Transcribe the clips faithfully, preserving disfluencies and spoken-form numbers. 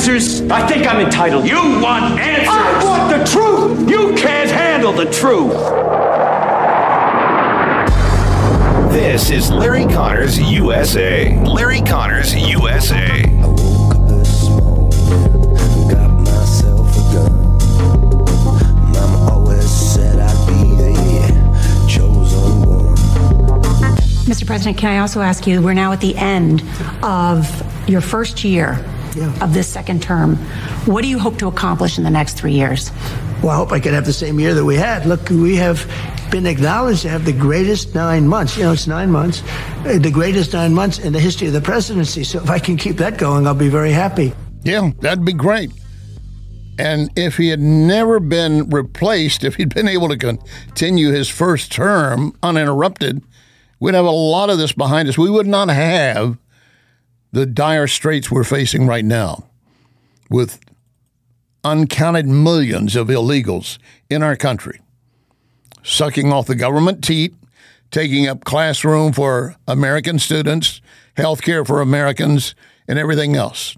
answers? I think I'm entitled. You want answers? I want the truth! You can't handle the truth! This is Larry Connors U S A. Larry Connors U S A. I woke up this morning, got myself a gun. Mama always said I'd be the chosen one. Mister President, can I also ask you, we're now at the end of your first year Yeah. of this second term. What do you hope to accomplish in the next three years? Well, I hope I can have the same year that we had. Look, we have been acknowledged to have the greatest nine months. You know, it's nine months, uh, the greatest nine months in the history of the presidency. So if I can keep that going, I'll be very happy. Yeah, that'd be great. And if he had never been replaced, if he'd been able to continue his first term uninterrupted, we'd have a lot of this behind us. We would not have the dire straits we're facing right now with uncounted millions of illegals in our country, sucking off the government teat, taking up classroom for American students, health care for Americans, and everything else.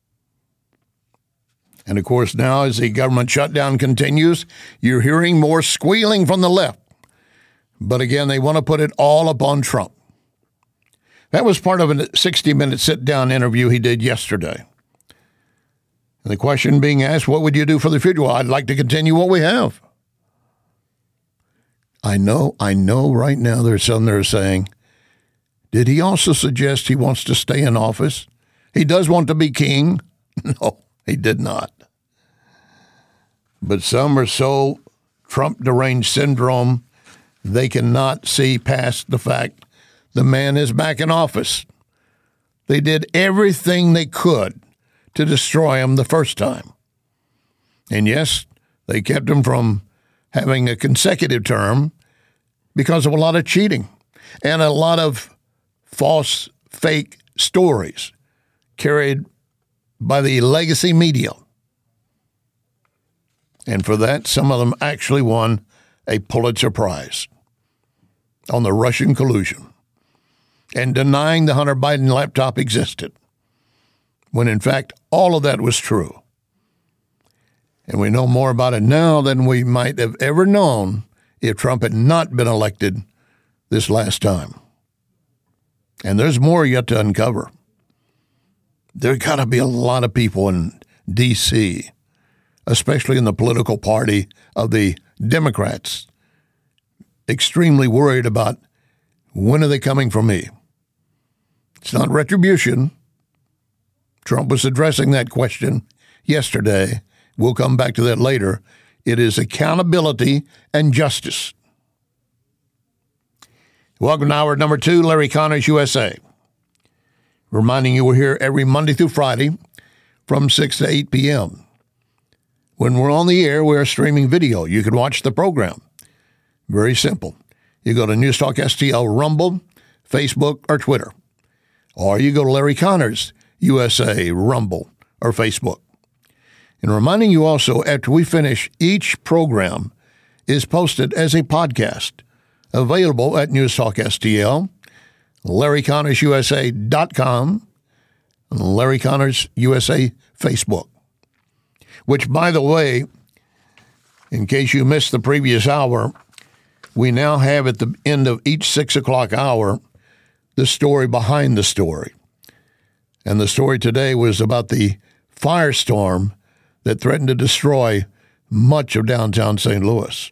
And, of course, now as the government shutdown continues, you're hearing more squealing from the left. But, again, they want to put it all upon Trump. That was part of a sixty-minute sit-down interview he did yesterday. And the question being asked, what would you do for the future? Well, I'd like to continue what we have. I know, I know right now there's some that are saying, did he also suggest he wants to stay in office? He does want to be king. No, he did not. But some are so Trump deranged syndrome, they cannot see past the fact the man is back in office. They did everything they could to destroy him the first time. And yes, they kept him from having a consecutive term because of a lot of cheating and a lot of false, fake stories carried by the legacy media. And for that, some of them actually won a Pulitzer Prize on the Russian collusion and denying the Hunter Biden laptop existed, when in fact all of that was true. And we know more about it now than we might have ever known if Trump had not been elected this last time. And there's more yet to uncover. There's got to be a lot of people in D C, especially in the political party of the Democrats, extremely worried about when are they coming for me? It's not retribution. Trump was addressing that question yesterday. We'll come back to that later. It is accountability and justice. Welcome to hour number two, Larry Connors U S A. Reminding you we're here every Monday through Friday from six to eight p.m. When we're on the air, we're streaming video. You can watch the program. Very simple. You go to News Talk S T L, Rumble, Facebook, or Twitter. Or you go to Larry Connors U S A, Rumble, or Facebook. And reminding you also, after we finish, each program is posted as a podcast, available at News Talk S T L, Larry Connors U S A dot com, and Larry Connors U S A Facebook. Which, by the way, in case you missed the previous hour, we now have at the end of each six o'clock hour the story behind the story. And the story today was about the firestorm that threatened to destroy much of downtown Saint Louis.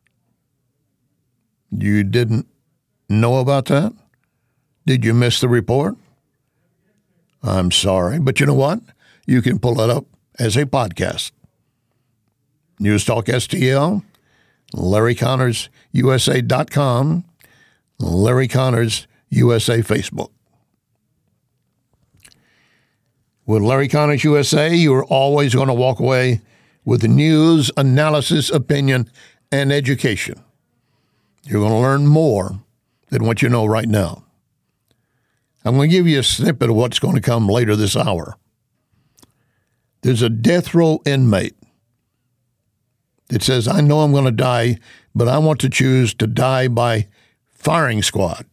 You didn't know about that? Did you miss the report? I'm sorry, but you know what? You can pull it up as a podcast. News Talk S T L, Larry Connors U S A dot com, Larry Connors U S A Facebook. With Larry Connors U S A, you are always going to walk away with news, analysis, opinion, and education. You're going to learn more than what you know right now. I'm going to give you a snippet of what's going to come later this hour. There's a death row inmate that says, I know I'm going to die, but I want to choose to die by firing squad.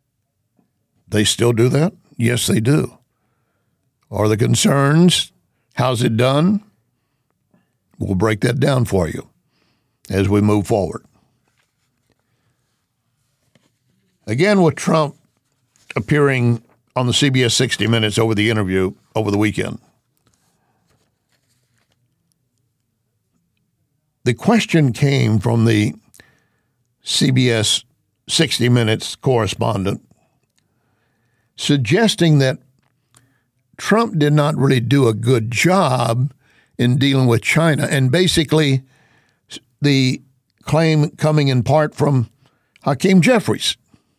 They still do that? Yes, they do. Are the concerns How's it done? We'll break that down for you as we move forward. Again, with Trump appearing on the C B S sixty minutes over the interview over the weekend, the question came from the C B S sixty minutes correspondent suggesting that Trump did not really do a good job in dealing with China, and basically the claim coming in part from Hakeem Jeffries.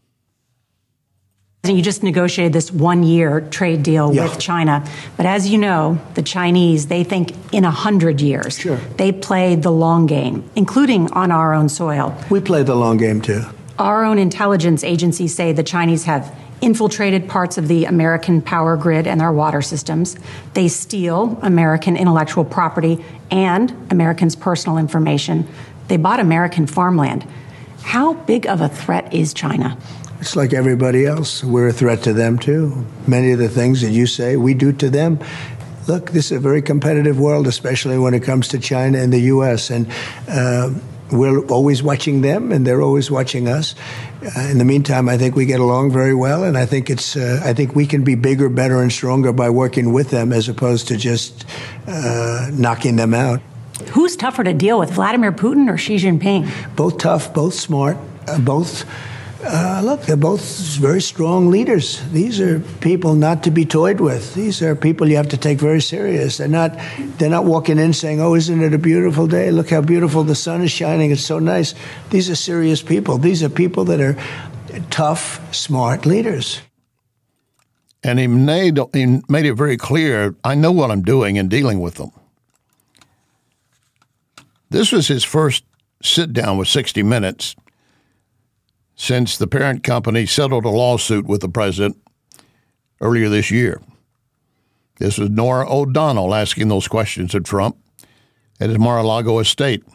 You just negotiated this one-year trade deal Yeah. with China. But as you know, the Chinese, they think in a hundred years. Sure. They played the long game, including on our own soil. We play the long game, too. Our own intelligence agencies say the Chinese have infiltrated parts of the American power grid and our water systems. They steal American intellectual property and Americans' personal information. They bought American farmland. How big of a threat is China? It's like everybody else. We're a threat to them, too. Many of the things that you say, we do to them. Look, this is a very competitive world, especially when it comes to China and the U S, and uh, we're always watching them, and they're always watching us. Uh, in the meantime, I think we get along very well, and I think it's. Uh, I think we can be bigger, better, and stronger by working with them as opposed to just uh, knocking them out. Who's tougher to deal with, Vladimir Putin or Xi Jinping? Both tough, both smart, uh, both. Uh, look, they're both very strong leaders. These are people not to be toyed with. These are people you have to take very serious. They're not. They're not walking in saying, "Oh, isn't it a beautiful day? Look how beautiful the sun is shining. It's so nice." These are serious people. These are people that are tough, smart leaders. And he made, he made it very clear, I know what I'm doing in dealing with them. This was his first sit-down with sixty minutes since the parent company settled a lawsuit with the president earlier this year. This was Norah O'Donnell asking those questions of Trump at his Mar-a-Lago estate.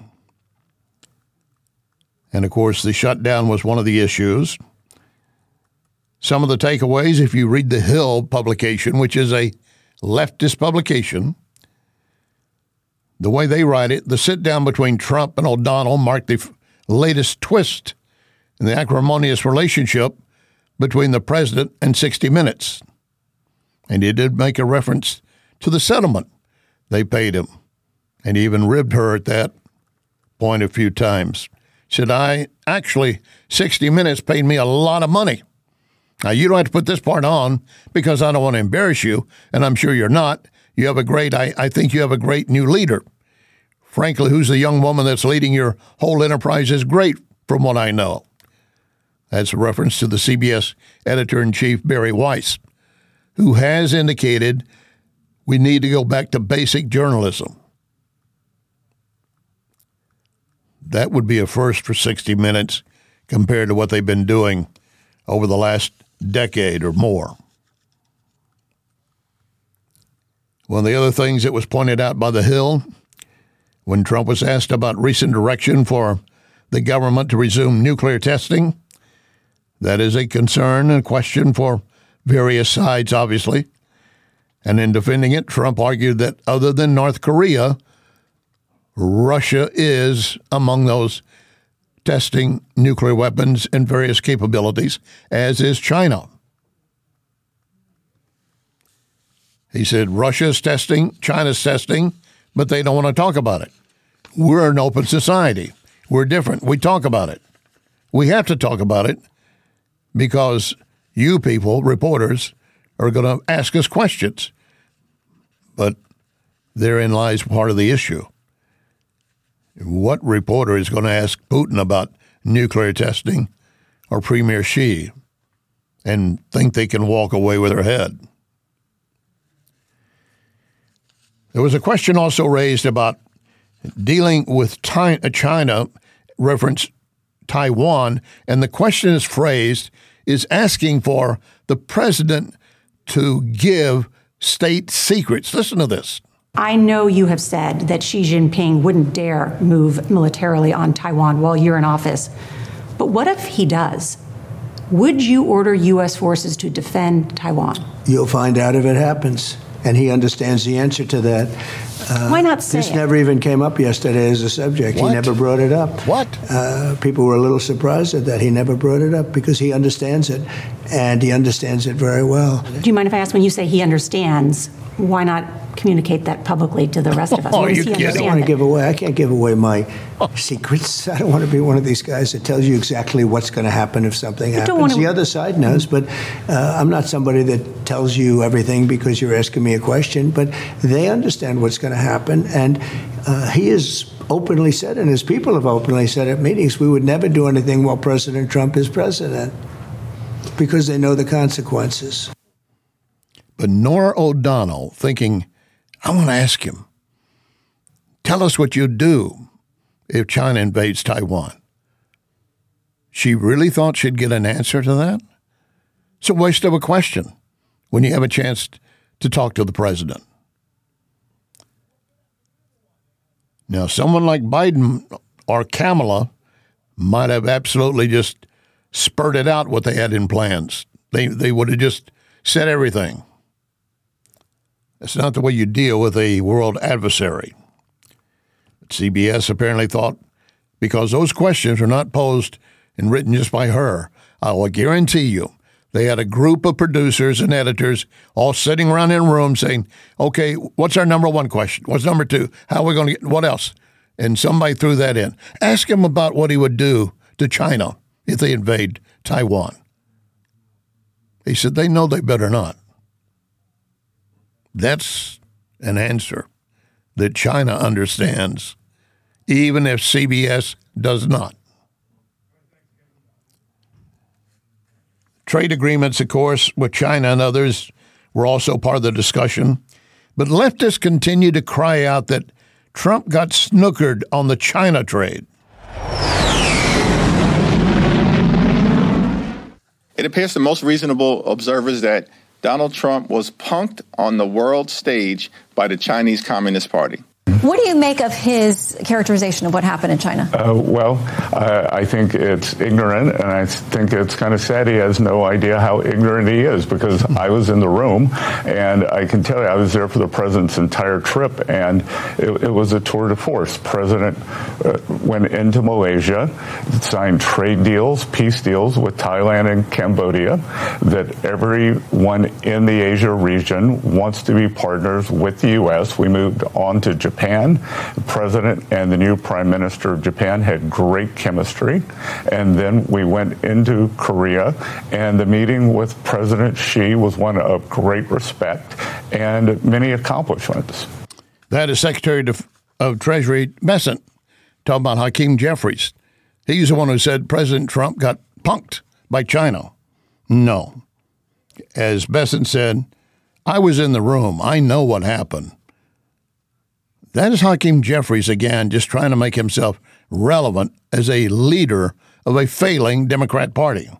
And, of course, the shutdown was one of the issues. Some of the takeaways, if you read The Hill publication, which is a leftist publication, the way they write it, the sit-down between Trump and O'Donnell marked the f- latest twist in the acrimonious relationship between the president and sixty minutes. And he did make a reference to the settlement they paid him. And he even ribbed her at that point a few times. Said, I actually, sixty minutes paid me a lot of money. Now, you don't have to put this part on because I don't want to embarrass you, and I'm sure you're not. You have a great, I, I think you have a great new leader. Frankly, who's the young woman that's leading your whole enterprise is great from what I know. That's a reference to the C B S editor-in-chief, Barry Weiss, who has indicated we need to go back to basic journalism. That would be a first for sixty minutes compared to what they've been doing over the last decade or more. One of the other things that was pointed out by The Hill, when Trump was asked about recent direction for the government to resume nuclear testing, that is a concern and question for various sides, obviously. And in defending it, Trump argued that other than North Korea, Russia is among those testing nuclear weapons and various capabilities, as is China. He said Russia's testing, China's testing, but they don't want to talk about it. We're an open society. We're different. We talk about it. We have to talk about it because you people, reporters, are going to ask us questions. But therein lies part of the issue. What reporter is going to ask Putin about nuclear testing or Premier Xi and think they can walk away with their head? There was a question also raised about dealing with China, reference Taiwan, and the question is phrased is asking for the president to give state secrets. Listen to this. I know you have said that Xi Jinping wouldn't dare move militarily on Taiwan while you're in office. But what if he does? Would you order U S forces to defend Taiwan? You'll find out if it happens. and he understands the answer to that. Uh, Why not say This it? never even came up yesterday as a subject. What? He never brought it up. What? Uh, people were a little surprised at that. He never brought it up because he understands it, and he understands it very well. Do you mind if I ask, when you say he understands, why not communicate that publicly to the rest of us? Oh, Why does you he kidding? I don't understand want to it? give away. I can't give away my secrets. I don't want to be one of these guys that tells you exactly what's going to happen if something don't happens. wanna- The other side knows, but uh, I'm not somebody that tells you everything because you're asking me a question. But they understand what's going to happen, and uh, he has openly said, and his people have openly said at meetings, we would never do anything while President Trump is president because they know the consequences. But Norah O'Donnell thinking, I want to ask him, tell us what you'd do if China invades Taiwan. She really thought she'd get an answer to that? It's a waste of a question when you have a chance to talk to the president. Now, someone like Biden or Kamala might have absolutely just spurted out what they had in plans. They, they would have just said everything. That's not the way you deal with a world adversary. But C B S apparently thought because those questions are not posed and written just by her, I will guarantee you they had a group of producers and editors all sitting around in a room saying, okay, what's our number one question? What's number two? How are we going to get, what else? And somebody threw that in. Ask him about what he would do to China if they invade Taiwan. He said, they know they better not. That's an answer that China understands, even if C B S does not. Trade agreements, of course, with China and others were also part of the discussion. But leftists continue to cry out that Trump got snookered on the China trade. It appears to most reasonable observers that Donald Trump was punked on the world stage by the Chinese Communist Party. What do you make of his characterization of what happened in China? Uh, well, uh, I think it's ignorant, and I think it's kind of sad he has no idea how ignorant he is, because I was in the room, and I can tell you, I was there for the president's entire trip, and it, it was a tour de force. President uh, went into Malaysia, signed trade deals, peace deals with Thailand and Cambodia, that everyone in the Asia region wants to be partners with the U S. We moved on to Japan. The president and the new prime minister of Japan had great chemistry. And then we went into Korea, and the meeting with President Xi was one of great respect and many accomplishments. That is Secretary of Treasury Bessent talking about Hakeem Jeffries. He's the one who said President Trump got punked by China. No. As Bessent said, I was in the room. I know what happened. That is Hakeem Jeffries again, just trying to make himself relevant as a leader of a failing Democrat Party.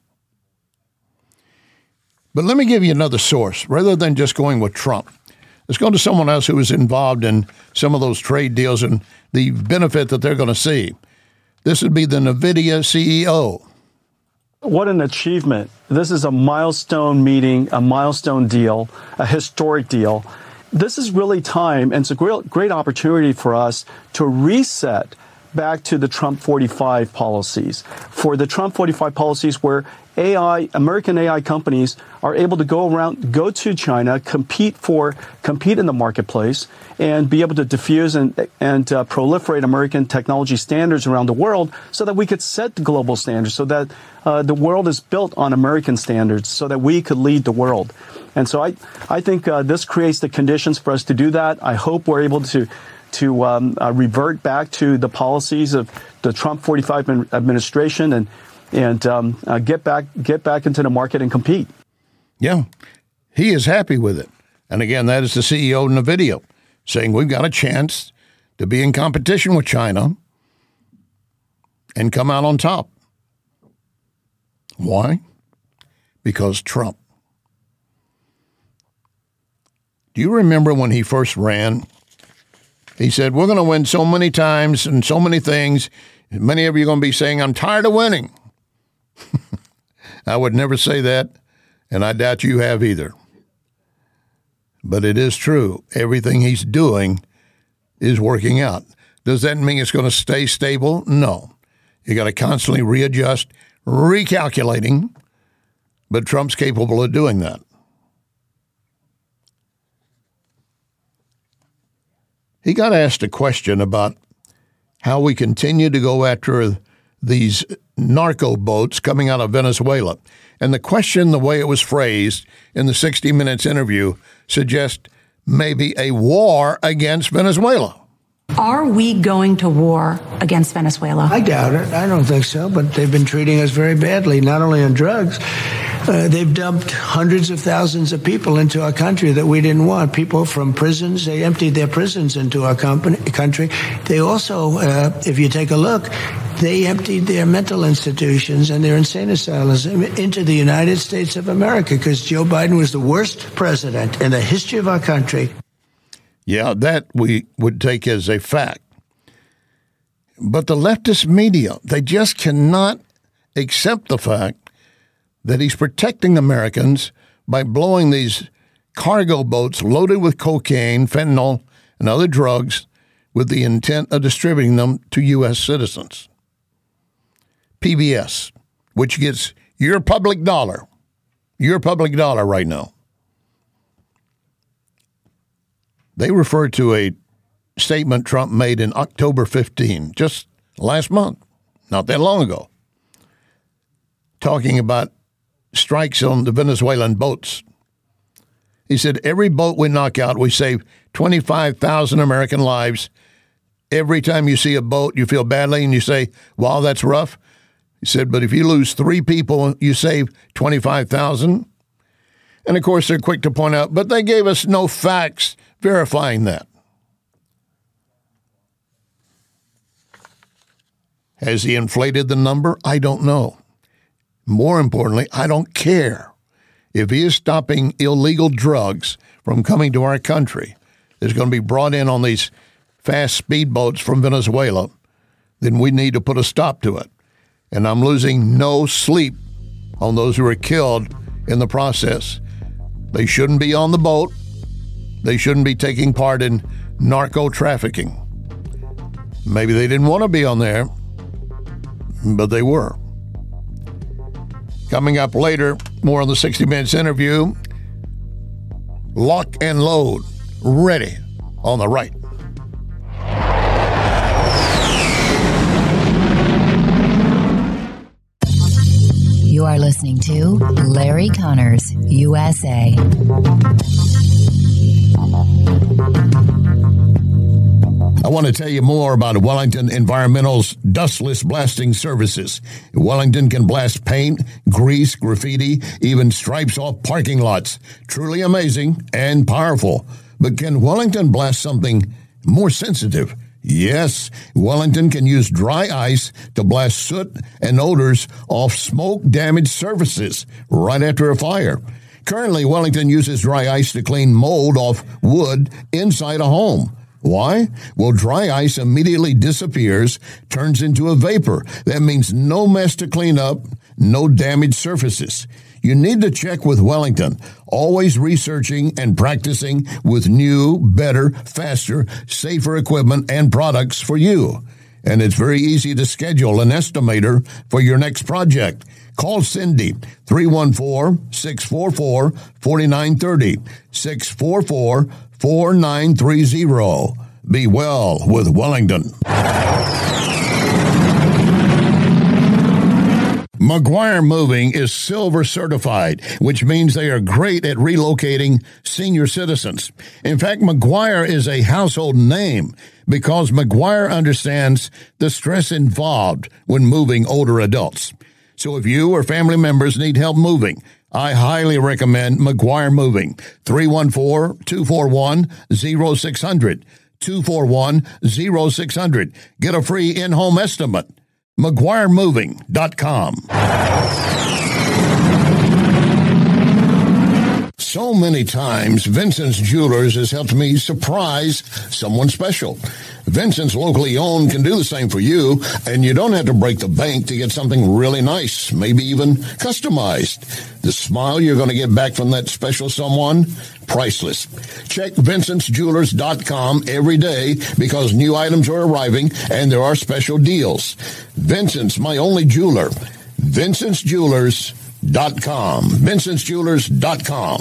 But let me give you another source. Rather than just going with Trump, let's go to someone else who was involved in some of those trade deals and the benefit that they're going to see. This would be the NVIDIA C E O. What an achievement. This is a milestone meeting, a milestone deal, a historic deal. This is really time, and it's a great, great opportunity for us to reset back to the Trump forty-five policies. For the Trump forty-five policies where A I, American A I companies are able to go around, go to China, compete for, compete in the marketplace, and be able to diffuse and, and uh, proliferate American technology standards around the world so that we could set the global standards, so that uh, the world is built on American standards, so that we could lead the world. And so I, I think uh, this creates the conditions for us to do that. I hope we're able to to um, uh, revert back to the policies of the Trump forty-five administration and and um, uh, get back get back into the market and compete. Yeah, he is happy with it. And again, that is the C E O in the video saying we've got a chance to be in competition with China and come out on top. Why? Because Trump. Do you remember when he first ran? He said, we're going to win so many times and so many things. Many of you are going to be saying, I'm tired of winning. I would never say that, and I doubt you have either. But it is true. Everything he's doing is working out. Does that mean it's going to stay stable? No. You got to constantly readjust, recalculating, but Trump's capable of doing that. He got asked a question about how we continue to go after these narco boats coming out of Venezuela. And the question, the way it was phrased in the sixty minutes interview, suggests maybe a war against Venezuela. Are we going to war against Venezuela? I doubt it. I don't think so, but they've been treating us very badly, not only on drugs. Uh, they've dumped hundreds of thousands of people into our country that we didn't want. People from prisons, they emptied their prisons into our company, country. They also, uh, if you take a look, they emptied their mental institutions and their insane asylums into the United States of America because Joe Biden was the worst president in the history of our country. Yeah, that we would take as a fact. But the leftist media, they just cannot accept the fact that he's protecting Americans by blowing these cargo boats loaded with cocaine, fentanyl, and other drugs with the intent of distributing them to U S citizens. P B S, which gets your public dollar, your public dollar right now. They refer to a statement Trump made in October fifteenth, just last month, not that long ago, talking about strikes on the Venezuelan boats. He said, every boat we knock out, we save twenty-five thousand American lives. Every time you see a boat, you feel badly and you say, wow, that's rough. He said, but if you lose three people, you save twenty-five thousand. And of course, they're quick to point out, but they gave us no facts verifying that. Has he inflated the number? I don't know. More importantly, I don't care. If he is stopping illegal drugs from coming to our country, that's going to be brought in on these fast speedboats from Venezuela, then we need to put a stop to it. And I'm losing no sleep on those who are killed in the process. They shouldn't be on the boat. They shouldn't be taking part in narco trafficking. Maybe they didn't want to be on there, but they were. Coming up later, more on the sixty minutes interview. Lock and load, ready on the right. You are listening to Larry Connors, U S A. I want to tell you more about Wellington Environmental's dustless blasting services. Wellington can blast paint, grease, graffiti, even stripes off parking lots. Truly amazing and powerful. But can Wellington blast something more sensitive? Yes, Wellington can use dry ice to blast soot and odors off smoke-damaged surfaces right after a fire. Currently, Wellington uses dry ice to clean mold off wood inside a home. Why? Well, dry ice immediately disappears, turns into a vapor. That means no mess to clean up, no damaged surfaces. You need to check with Wellington, always researching and practicing with new, better, faster, safer equipment and products for you. And it's very easy to schedule an estimator for your next project. Call Cindy, three one four, six four four, four nine three zero, six four four, four nine three zero. Be well with Wellington. McGuire Moving is silver certified, which means they are great at relocating senior citizens. In fact, McGuire is a household name because McGuire understands the stress involved when moving older adults. So if you or family members need help moving, I highly recommend McGuire Moving. three one four, two four one, zero six zero zero. two four one, zero six zero zero. Get a free in-home estimate. McGuire Moving dot com. So many times, Vincent's Jewelers has helped me surprise someone special. Vincent's locally owned can do the same for you, and you don't have to break the bank to get something really nice, maybe even customized. The smile you're going to get back from that special someone, priceless. Check Vincent's Jewelers dot com every day because new items are arriving and there are special deals. Vincent's, my only jeweler. Vincent's Jewelers dot com. Vincent's Jewelers dot com.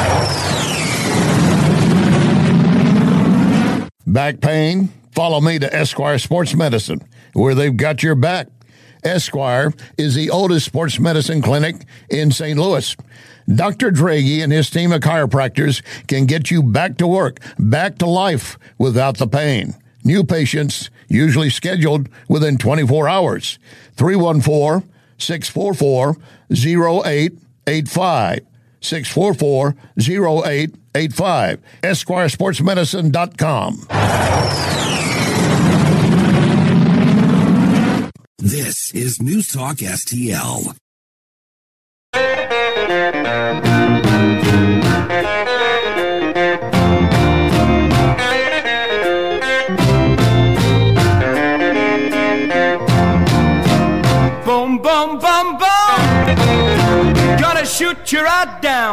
Back pain? Follow me to Esquire Sports Medicine, where they've got your back. Esquire is the oldest sports medicine clinic in Saint Louis. Doctor Draghi and his team of chiropractors can get you back to work, back to life without the pain. New patients usually scheduled within twenty-four hours. three one four, six four four, zero eight eight five. six four four, zero eight eight five. Esquire Sports Medicine dot com. This is News Talk S T L. Boom, boom, boom, boom. Gonna shoot you right down.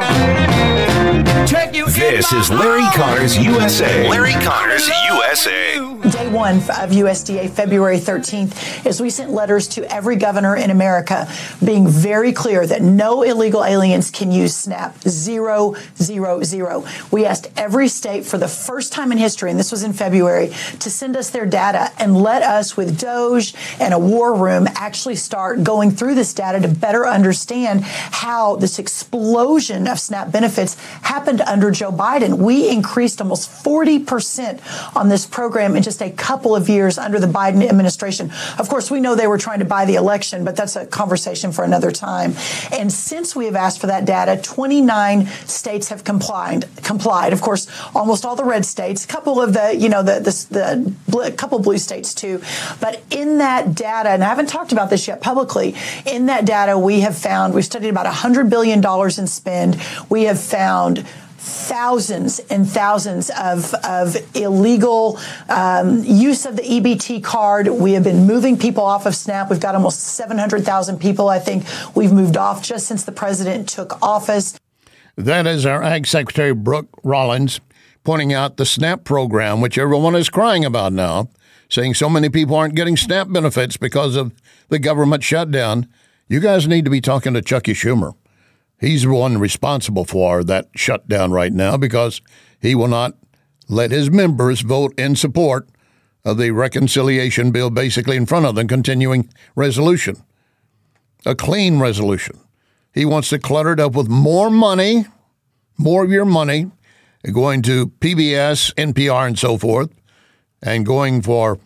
Take you This is Larry Connors U S A. Larry Connors U S A. Day one of U S D A, February thirteenth, is we sent letters to every governor in America being very clear that no illegal aliens can use SNAP. Zero, zero, zero. We asked every state for the first time in history, and this was in February, to send us their data and let us, with Doge and a war room, actually start going through this data to better understand how this explosion of SNAP benefits happened under Joe Biden. We increased almost forty percent on this program in just a couple of years under the Biden administration. Of course, we know they were trying to buy the election, but that's a conversation for another time. And since we have asked for that data, twenty-nine states have complied. Complied. Of course, almost all the red states, a couple of the, you know, the the, the blue, couple blue states too. But in that data, and I haven't talked about this yet publicly, in that data we have found, we've studied about one hundred billion dollars in spend. We have found thousands and thousands of, of illegal um, use of the E B T card. We have been moving people off of SNAP. We've got almost seven hundred thousand people, I think, we've moved off just since the president took office. That is our Ag Secretary Brooke Rollins pointing out the SNAP program, which everyone is crying about now, saying so many people aren't getting SNAP benefits because of the government shutdown. You guys need to be talking to Chucky Schumer. He's the one responsible for that shutdown right now because he will not let his members vote in support of the reconciliation bill basically in front of them, continuing resolution, a clean resolution. He wants to clutter it up with more money, more of your money, going to P B S, N P R, and so forth, and going for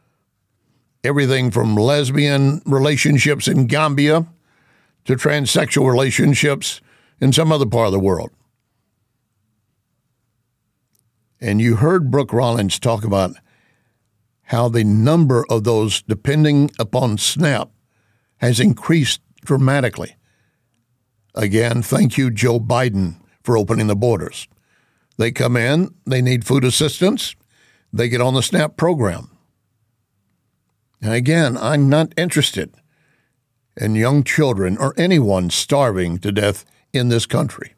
everything from lesbian relationships in Gambia to transsexual relationships in some other part of the world. And you heard Brooke Rollins talk about how the number of those depending upon SNAP has increased dramatically. Again, thank you, Joe Biden, for opening the borders. They come in, they need food assistance, they get on the SNAP program. And again, I'm not interested in young children or anyone starving to death in this country.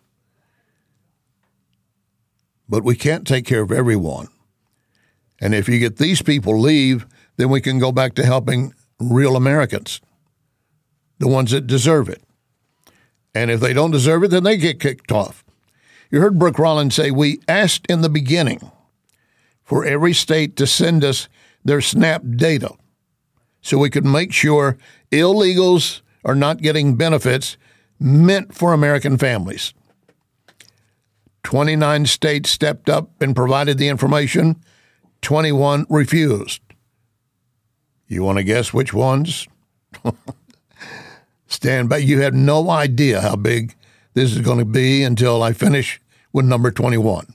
But we can't take care of everyone. And if you get these people leave, then we can go back to helping real Americans, the ones that deserve it. And if they don't deserve it, then they get kicked off. You heard Brooke Rollins say, we asked in the beginning for every state to send us their SNAP data so we could make sure illegals are not getting benefits meant for American families. twenty-nine states stepped up and provided the information. twenty-one refused. You want to guess which ones? Stand back. You have no idea how big this is going to be until I finish with number twenty-one.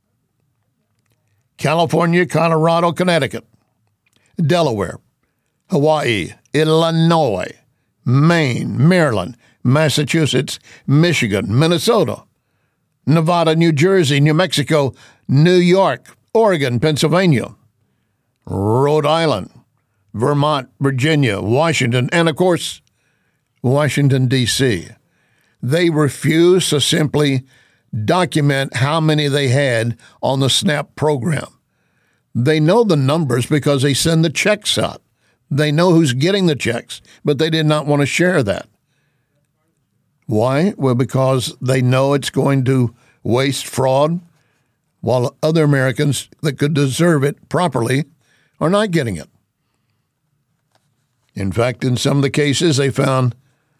California, Colorado, Connecticut, Delaware, Hawaii, Illinois, Maine, Maryland, Massachusetts, Michigan, Minnesota, Nevada, New Jersey, New Mexico, New York, Oregon, Pennsylvania, Rhode Island, Vermont, Virginia, Washington, and, of course, Washington, D C They refuse to simply document how many they had on the SNAP program. They know the numbers because they send the checks out. They know who's getting the checks, but they did not want to share that. Why? Well, because they know it's going to waste fraud, while other Americans that could deserve it properly are not getting it. In fact, in some of the cases, they found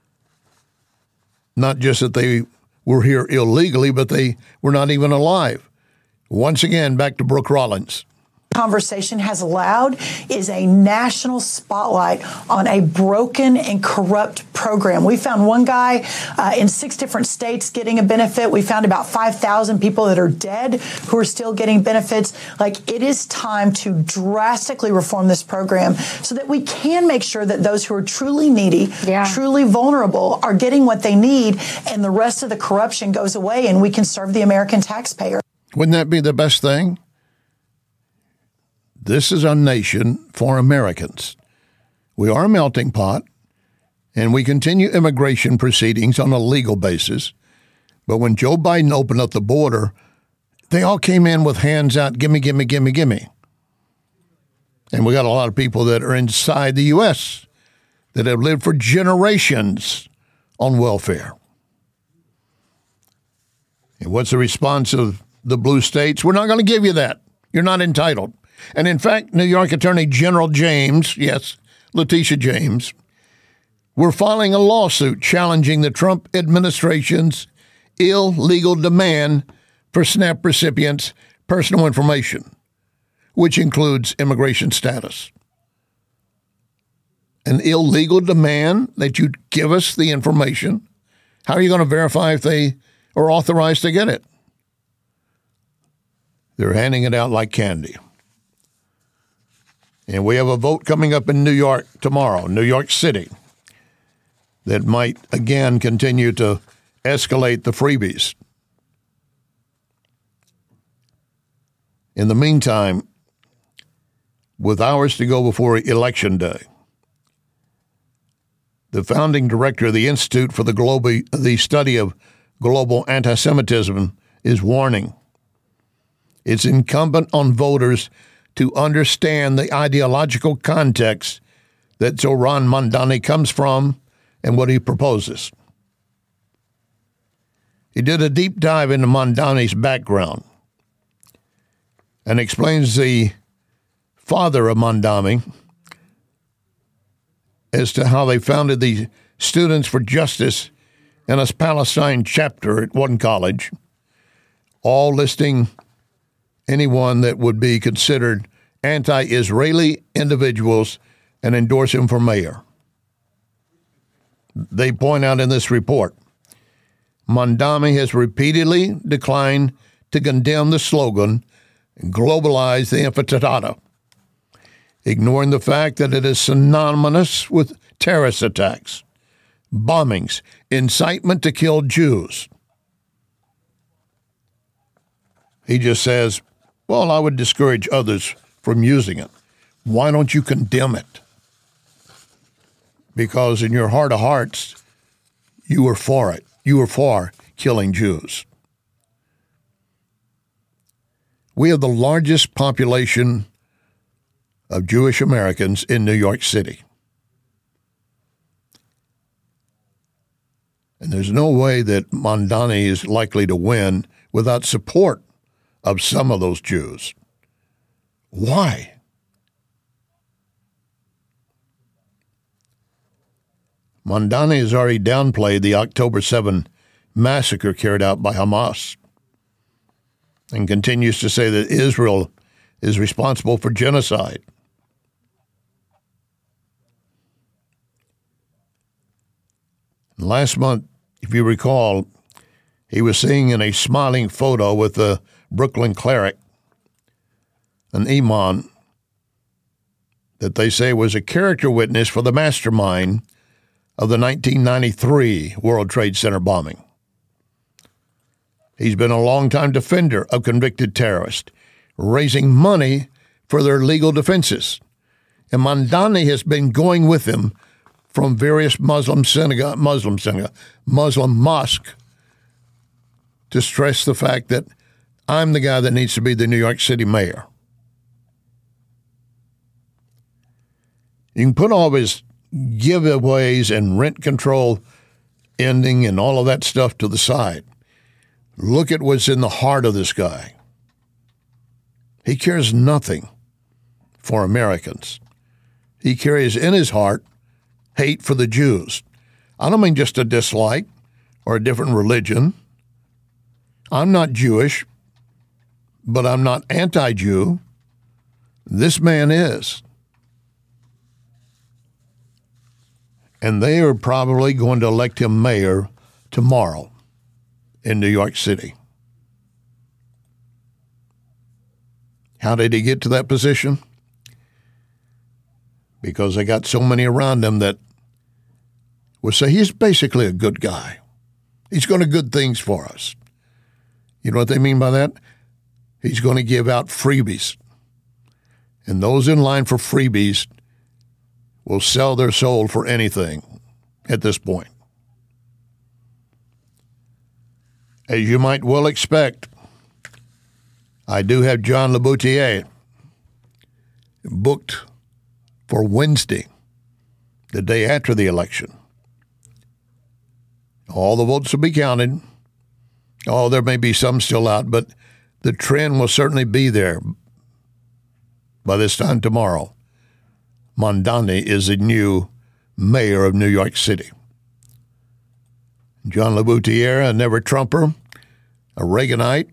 not just that they were here illegally, but they were not even alive. Once again, back to Brooke Rollins. Conversation has allowed is a national spotlight on a broken and corrupt program. We found one guy uh, in six different states getting a benefit. We found about five thousand people that are dead who are still getting benefits. Like, it is time to drastically reform this program so that we can make sure that those who are truly needy, yeah. truly vulnerable, are getting what they need, and the rest of the corruption goes away and we can serve the American taxpayer. Wouldn't that be the best thing? This is a nation for Americans. We are a melting pot, and we continue immigration proceedings on a legal basis. But when Joe Biden opened up the border, they all came in with hands out, gimme, gimme, gimme, gimme. And we got a lot of people that are inside the U S that have lived for generations on welfare. And what's the response of the blue states? We're not going to give you that. You're not entitled. And in fact, New York Attorney General James, yes, Letitia James, we're filing a lawsuit challenging the Trump administration's illegal demand for SNAP recipients' personal information, which includes immigration status. An illegal demand that you give us the information. How are you going to verify if they are authorized to get it? They're handing it out like candy. And we have a vote coming up in New York tomorrow, New York City, that might again continue to escalate the freebies. In the meantime, with hours to go before Election Day, the founding director of the Institute for the Global, the Study of Global Anti-Semitism is warning it's incumbent on voters to understand the ideological context that Zohran Mamdani comes from and what he proposes. He did a deep dive into Mamdani's background and explains the father of Mamdani as to how they founded the Students for Justice in a Palestine chapter at one college, all listing anyone that would be considered anti-Israeli individuals and endorse him for mayor. They point out in this report, Mamdani has repeatedly declined to condemn the slogan, globalize the intifada, ignoring the fact that it is synonymous with terrorist attacks, bombings, incitement to kill Jews. He just says, well, I would discourage others from using it. Why don't you condemn it? Because in your heart of hearts, you were for it. You were for killing Jews. We have the largest population of Jewish Americans in New York City. And there's no way that Mamdani is likely to win without support of some of those Jews. Why? Mamdani has already downplayed the October seventh massacre carried out by Hamas and continues to say that Israel is responsible for genocide. Last month, if you recall, he was seen in a smiling photo with a Brooklyn cleric, an imam, that they say was a character witness for the mastermind of the nineteen ninety-three World Trade Center bombing. He's been a longtime defender of convicted terrorists, raising money for their legal defenses. And Mamdani has been going with him from various Muslim synagogue, Muslim synagogue, Muslim mosque to stress the fact that I'm the guy that needs to be the New York City mayor. You can put all of his giveaways and rent control ending and all of that stuff to the side. Look at what's in the heart of this guy. He cares nothing for Americans. He carries in his heart hate for the Jews. I don't mean just a dislike or a different religion. I'm not Jewish, but I'm not anti-Jew. This man is. And they are probably going to elect him mayor tomorrow in New York City. How did he get to that position? Because they got so many around him that will say he's basically a good guy. He's going to do good things for us. You know what they mean by that? He's going to give out freebies. And those in line for freebies will sell their soul for anything at this point. As you might well expect, I do have John LaBoutiere booked for Wednesday, the day after the election. All the votes will be counted. Oh, there may be some still out, but the trend will certainly be there by this time tomorrow. Mamdani is the new mayor of New York City. John LaBoutiere, a never-Trumper, a Reaganite,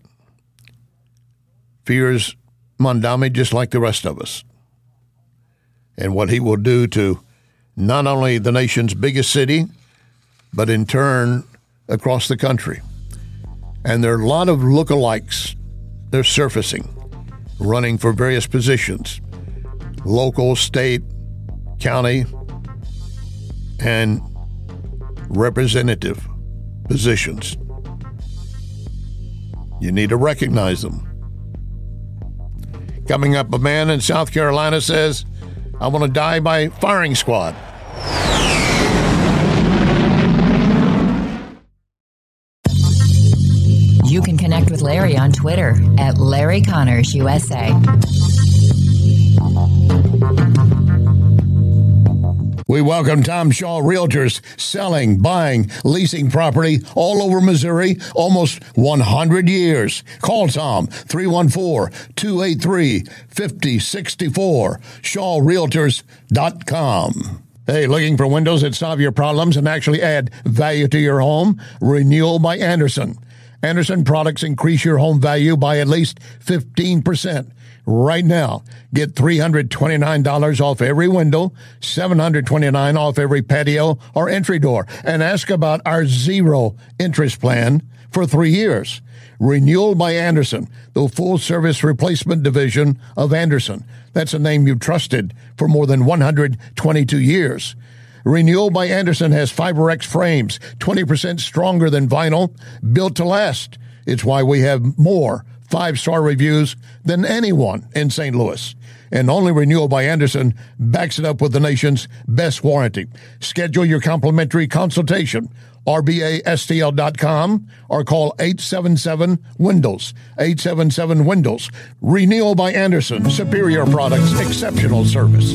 fears Mamdani just like the rest of us, and what he will do to not only the nation's biggest city, but in turn across the country. And there are a lot of lookalikes. They're surfacing, running for various positions, local, state, county, and representative positions. You need to recognize them. Coming up, a man in South Carolina says, I want to die by firing squad. You can connect with Larry on Twitter at Larry Connors U S A. We welcome Tom Shaw Realtors, selling, buying, leasing property all over Missouri, almost one hundred years. Call Tom, three one four, two eight three, five zero six four, shaw realtors dot com. Hey, looking for windows that solve your problems and actually add value to your home? Renewal by Andersen. Andersen products increase your home value by at least fifteen percent. Right now, get three hundred twenty-nine dollars off every window, seven hundred twenty-nine dollars off every patio or entry door, and ask about our zero interest plan for three years. Renewal by Andersen, the full-service replacement division of Andersen. That's a name you've trusted for more than one hundred twenty-two years. Renewal by Andersen has FiberX frames, twenty percent stronger than vinyl, built to last. It's why we have more five-star reviews than anyone in Saint Louis. And only Renewal by Andersen backs it up with the nation's best warranty. Schedule your complimentary consultation, R B A S T L dot com, or call eight seven seven Windows, eight seven seven Windows. Renewal by Andersen, superior products, exceptional service.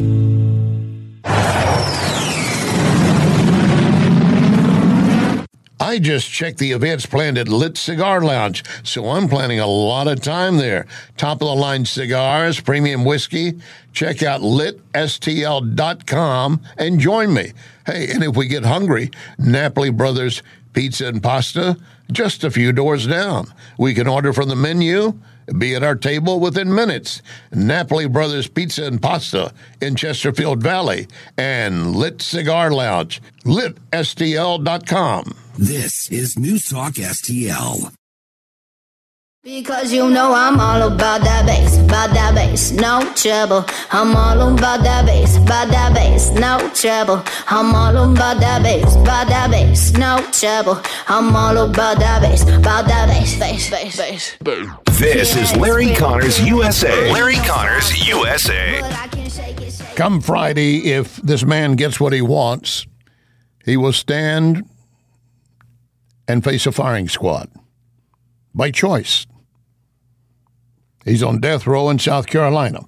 I just checked the events planned at Lit Cigar Lounge, so I'm planning a lot of time there. Top-of-the-line cigars, premium whiskey. Check out lit S T L dot com and join me. Hey, and if we get hungry, Napoli Brothers Pizza and Pasta, just a few doors down. We can order from the menu, be at our table within minutes. Napoli Brothers Pizza and Pasta in Chesterfield Valley, and Lit Cigar Lounge, lit S T L dot com. This is News Talk S T L. Because you know I'm all about that bass, about that bass, no trouble. I'm all about that bass, about that bass, no trouble. I'm all about that bass, about that bass, no trouble. I'm all about that bass, about that bass, bass, bass, bass. This is Larry Connors U S A. Larry Connors U S A. Come Friday, if this man gets what he wants, he will stand and face a firing squad by choice. He's on death row in South Carolina.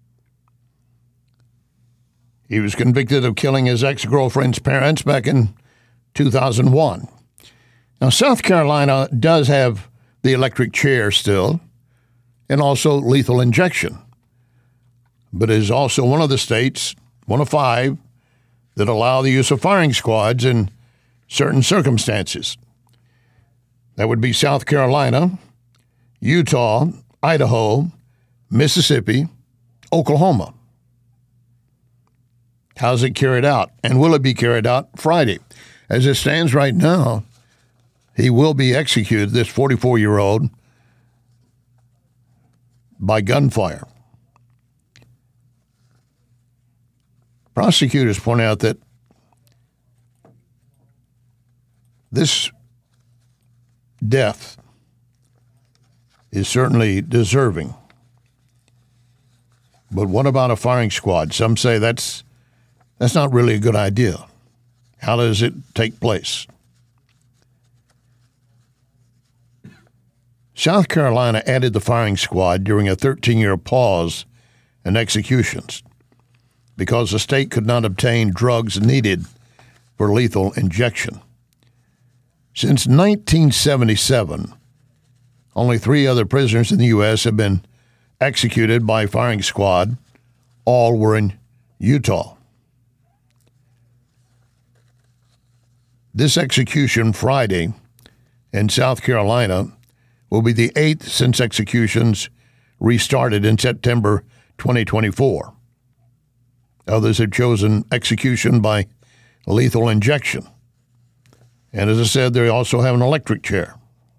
He was convicted of killing his ex-girlfriend's parents back in two thousand one. Now, South Carolina does have the electric chair still, and also lethal injection, but it is also one of the states, one of five, that allow the use of firing squads in certain circumstances. That would be South Carolina, Utah, Idaho, Mississippi, Oklahoma. How's it carried out? And will it be carried out Friday? As it stands right now, he will be executed, this forty-four-year-old, by gunfire. Prosecutors point out that this death is certainly deserving. But what about a firing squad? Some say that's that's not really a good idea. How does it take place? South Carolina added the firing squad during a thirteen-year pause in executions because the state could not obtain drugs needed for lethal injection. Since nineteen seventy-seven, only three other prisoners in the U S have been executed by firing squad. All were in Utah. This execution Friday in South Carolina will be the eighth since executions restarted in September twenty twenty-four. Others have chosen execution by lethal injection. And as I said, they also have an electric chair.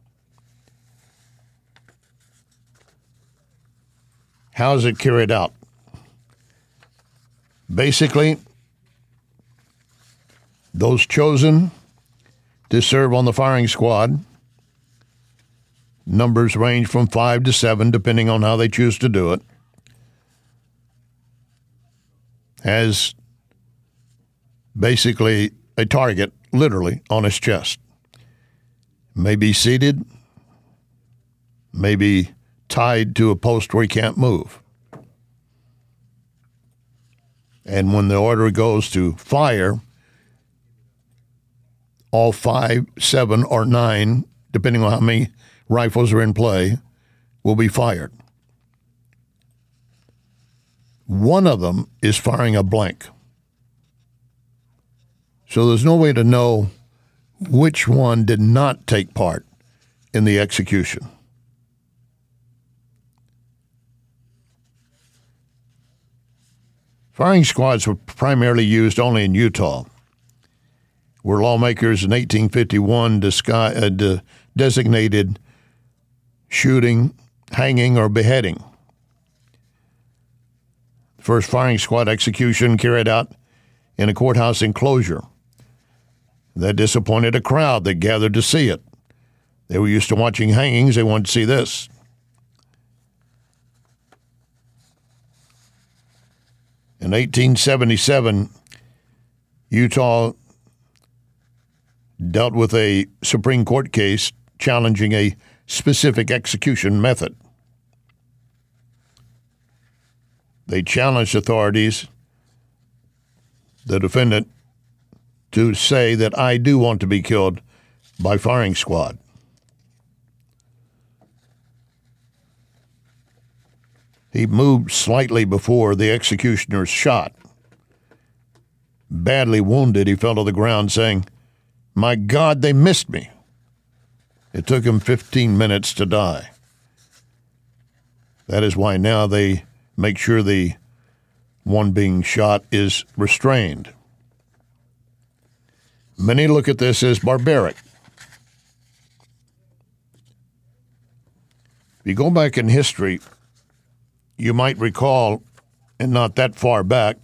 How is it carried out? Basically, those chosen to serve on the firing squad, numbers range from five to seven, depending on how they choose to do it, has basically a target, literally, on his chest. May be seated, may be tied to a post where he can't move. And when the order goes to fire, all five, seven, or nine, depending on how many rifles are in play, will be fired. One of them is firing a blank. So there's no way to know which one did not take part in the execution. Firing squads were primarily used only in Utah, where lawmakers in eighteen fifty-one disguise, uh, de- designated shooting, hanging, or beheading. The first firing squad execution carried out in a courthouse enclosure. That disappointed a crowd that gathered to see it. They were used to watching hangings. They wanted to see this. In eighteen seventy-seven, Utah dealt with a Supreme Court case challenging a specific execution method. They challenged authorities, the defendant, to say that I do want to be killed by firing squad. He moved slightly before the executioner's shot. Badly wounded, he fell to the ground saying, "My God, they missed me." It took him fifteen minutes to die. That is why now they make sure the one being shot is restrained. Many look at this as barbaric. you go back in history, you might recall, and not that far back,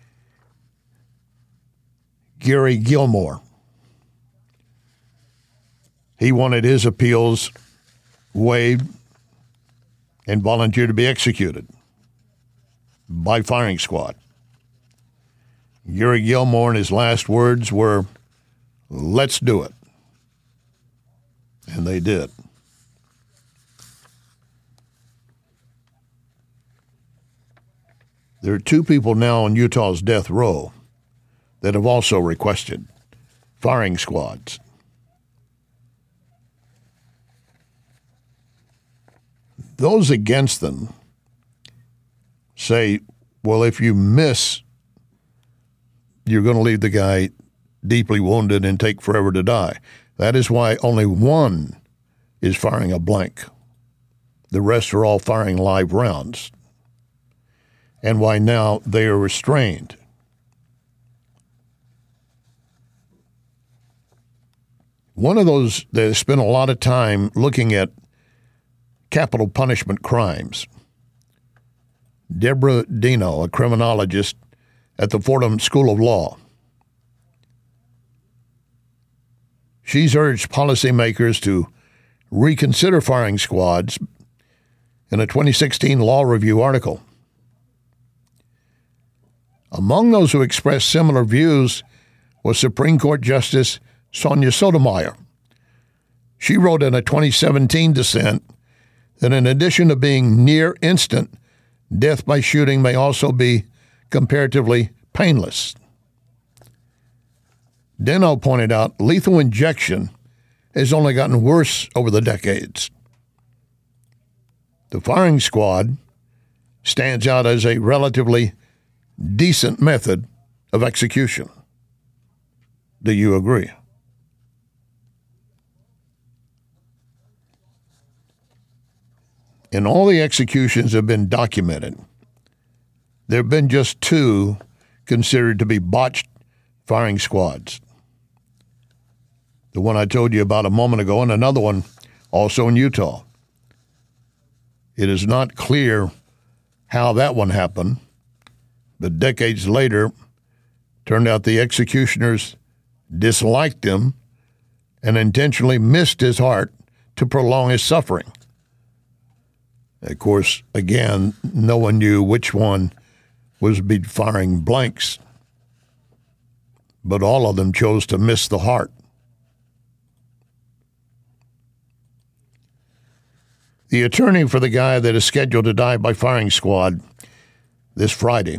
Gary Gilmore. He wanted his appeals waived and volunteered to be executed by firing squad. Gary Gilmore, in his last words were, "Let's do it." And they did. There are two people now on Utah's death row that have also requested firing squads. Those against them say, well, if you miss, you're going to leave the guy deeply wounded and take forever to die. That is why only one is firing a blank. The rest are all firing live rounds. And why now they are restrained. One of those that has spent a lot of time looking at capital punishment crimes, Deborah Dino, a criminologist at the Fordham School of Law. She's urged policymakers to reconsider firing squads in a twenty sixteen Law Review article. Among those who expressed similar views was Supreme Court Justice Sonia Sotomayor. She wrote in a twenty seventeen dissent that in addition to being near instant, death by shooting may also be comparatively painless. Deno pointed out lethal injection has only gotten worse over the decades. The firing squad stands out as a relatively decent method of execution. Do you agree? And all the executions have been documented. There have been just two considered to be botched firing squads. The one I told you about a moment ago, and another one also in Utah. It is not clear how that one happened, but decades later, turned out the executioners disliked him and intentionally missed his heart to prolong his suffering. Of course, again, no one knew which one was be firing blanks, but all of them chose to miss the heart. The attorney for the guy that is scheduled to die by firing squad this Friday,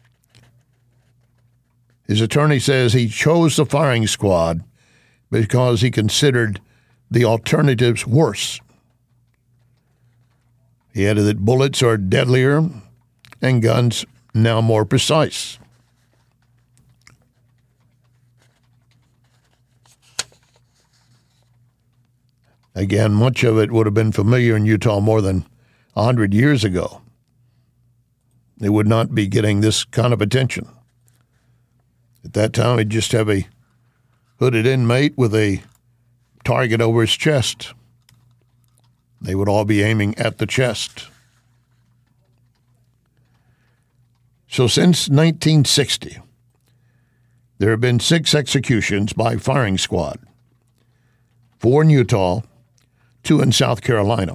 his attorney says he chose the firing squad because he considered the alternatives worse. He added that bullets are deadlier and guns now more precise. Again, much of it would have been familiar in Utah more than one hundred years ago. They would not be getting this kind of attention. At that time, he'd just have a hooded inmate with a target over his chest. They would all be aiming at the chest. So since nineteen sixty, there have been six executions by firing squad, four in Utah, two in South Carolina.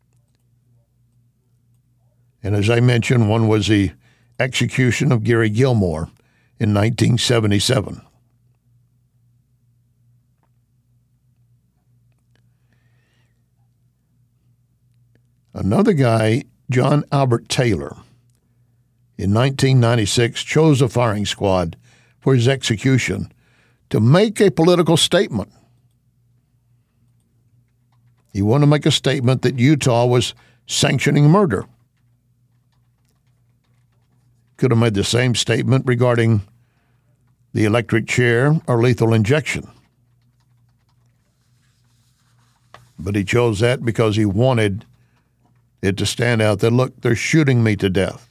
And as I mentioned, one was the execution of Gary Gilmore in nineteen seventy-seven. Another guy, John Albert Taylor, in nineteen ninety-six chose a firing squad for his execution to make a political statement. He wanted to make a statement that Utah was sanctioning murder. Could have made the same statement regarding the electric chair or lethal injection. But he chose that because he wanted it to stand out that, look, they're shooting me to death.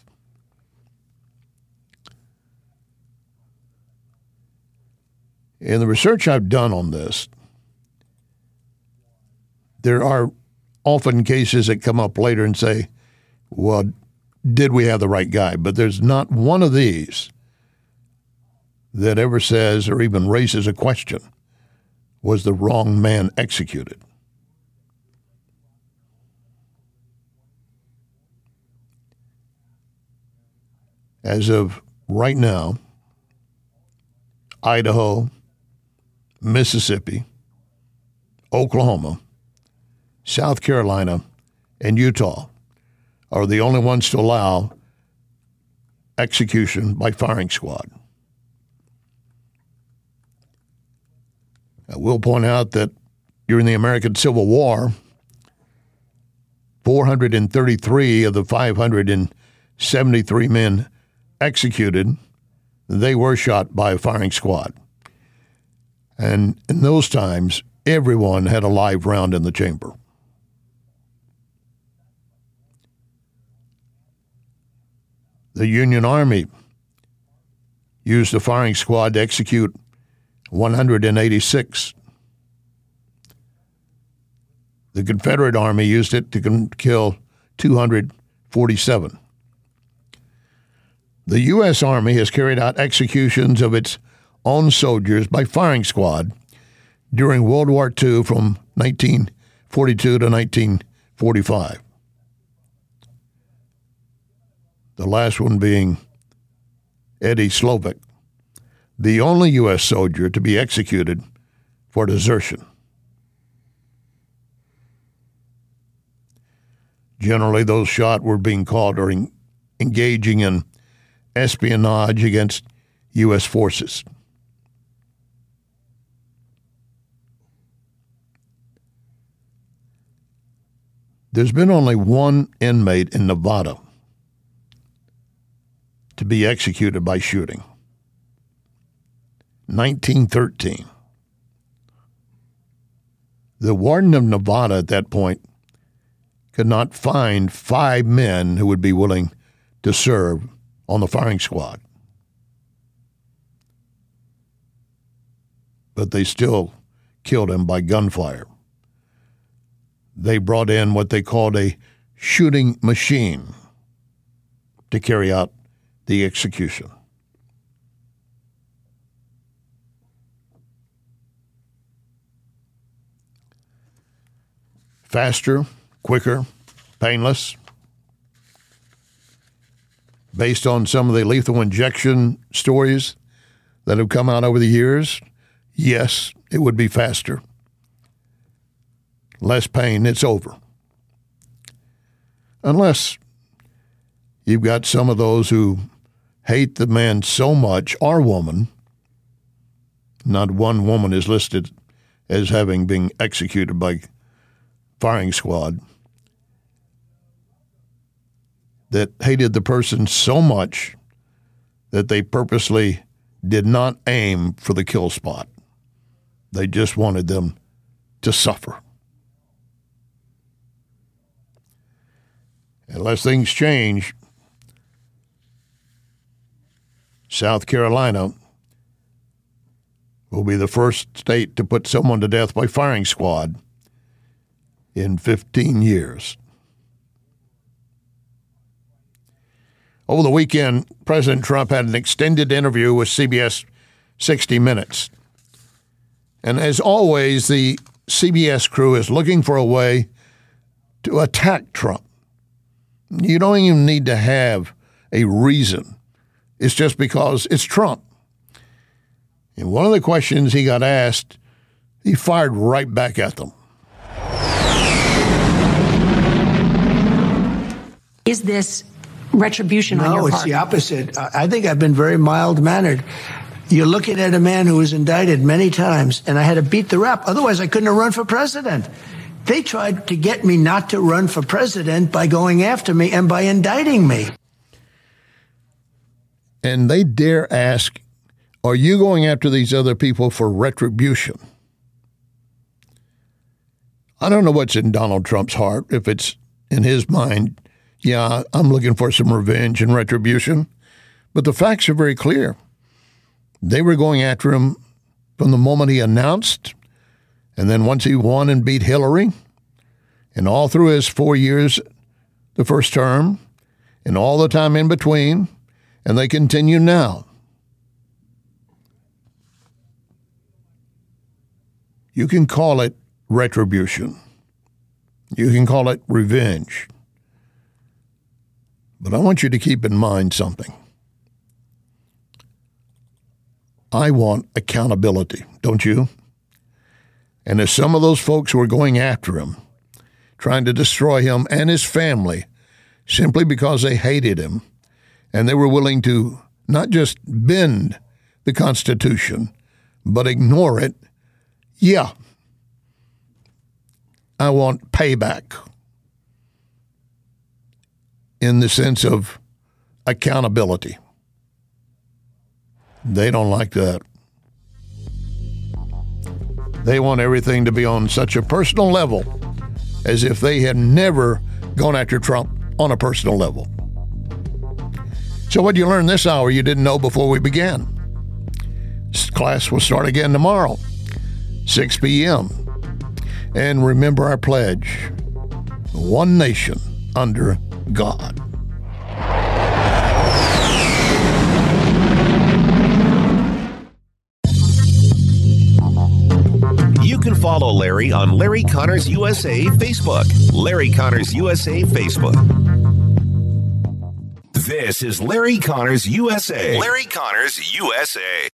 In the research I've done on this, there are often cases that come up later and say, well, did we have the right guy? But there's not one of these that ever says or even raises a question, was the wrong man executed? As of right now, Idaho, Mississippi, Oklahoma, South Carolina, and Utah are the only ones to allow execution by firing squad. I will point out that during the American Civil War, four hundred thirty-three of the five hundred seventy-three men executed, they were shot by a firing squad. And in those times, everyone had a live round in the chamber. The Union Army used the firing squad to execute one hundred eighty-six. The Confederate Army used it to kill two hundred forty-seven. The U S Army has carried out executions of its own soldiers by firing squad during World War Two from nineteen forty-two to nineteen forty-five. The last one being Eddie Slovik, the only U S soldier to be executed for desertion. Generally, those shot were being caught or en- engaging in espionage against U S forces. There's been only one inmate in Nevada to be executed by shooting. nineteen thirteen. The warden of Nevada at that point could not find five men who would be willing to serve on the firing squad. But they still killed him by gunfire. They brought in what they called a shooting machine to carry out the execution. Faster, quicker, painless. Based on some of the lethal injection stories that have come out over the years, yes, it would be faster. Less pain, it's over. Unless you've got some of those who hate the man so much, or woman, not one woman is listed as having been executed by firing squad, that hated the person so much that they purposely did not aim for the kill spot. They just wanted them to suffer. Unless things change, South Carolina will be the first state to put someone to death by firing squad in fifteen years. Over the weekend, President Trump had an extended interview with C B S sixty minutes. And as always, the C B S crew is looking for a way to attack Trump. You don't even need to have a reason. It's just because it's Trump. And one of the questions he got asked, he fired right back at them. Is this retribution on your part? No, it's the opposite. I think I've been very mild-mannered. You're looking at a man who was indicted many times, and I had to beat the rap. Otherwise, I couldn't have run for president. They tried to get me not to run for president by going after me and by indicting me. And they dare ask, are you going after these other people for retribution? I don't know what's in Donald Trump's heart, if it's in his mind, yeah, I'm looking for some revenge and retribution. But the facts are very clear. They were going after him from the moment he announced, and then once he won and beat Hillary, And all through his four years, the first term, and all the time in between, and they continue now. You can call it retribution. You can call it revenge. But I want you to keep in mind something. I want accountability, don't you? And as some of those folks were going after him, trying to destroy him and his family simply because they hated him, and they were willing to not just bend the Constitution, but ignore it, yeah, I want payback in the sense of accountability. They don't like that. They want everything to be on such a personal level as if they had never gone after Trump on a personal level. So what did you learn this hour you didn't know before we began? This class will start again tomorrow, six p.m. And remember our pledge, one nation under God. You can follow Larry on Larry Connors U S A Facebook. Larry Connors U S A Facebook. This is Larry Connors U S A. Larry Connors U S A.